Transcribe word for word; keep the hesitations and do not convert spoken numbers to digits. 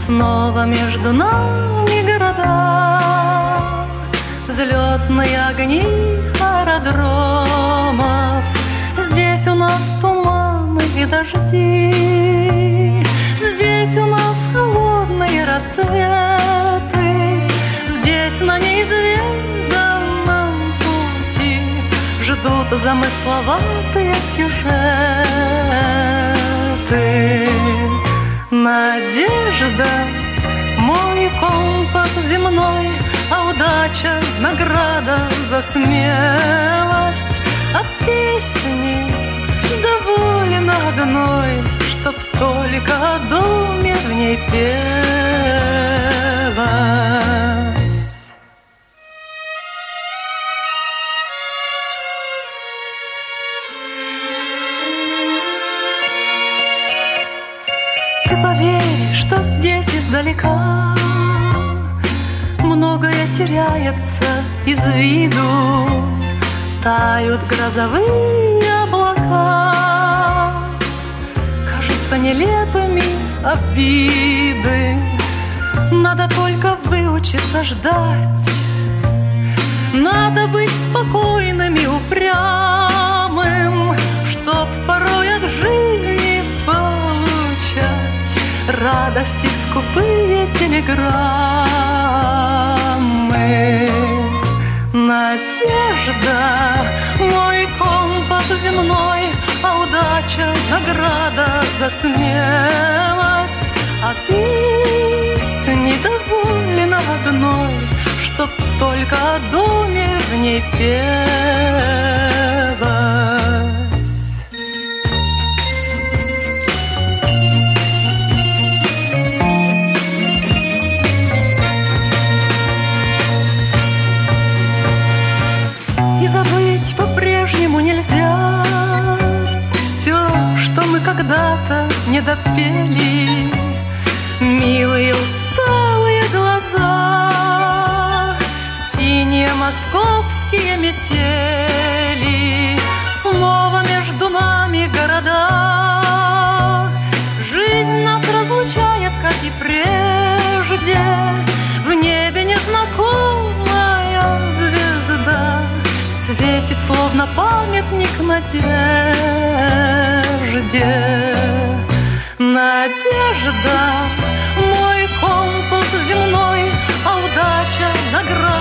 снова между нами города, взлетные огни аэродромов. Здесь у нас туманы и дожди, здесь у нас холодные рассветы, здесь на неизведанном пути ждут замысловатые сюжеты. Надежда, мой компас земной, а удача — награда за смелость. А песни доволен одной, чтоб только о доме в ней пелось. Ты поверь, что здесь издалека многое теряется из виду, тают грозовые облака, кажутся нелепыми обиды. Надо только выучиться ждать, надо быть спокойным и упрямым, чтоб порой от жизни получать радости скупые телеграммы. Надежда, мой компас земной, а удача — награда за смелость. А песни доволен одной, чтоб только о доме в ней пелось. Забыть по-прежнему нельзя все, что мы когда-то не допели. Милые усталые глаза, синие московские метели, снова между нами города. Жизнь нас разлучает, как и прежде, в небе незнакомая звезда светит, словно памятник надежде. Надежда, мой компас земной, а удача — награда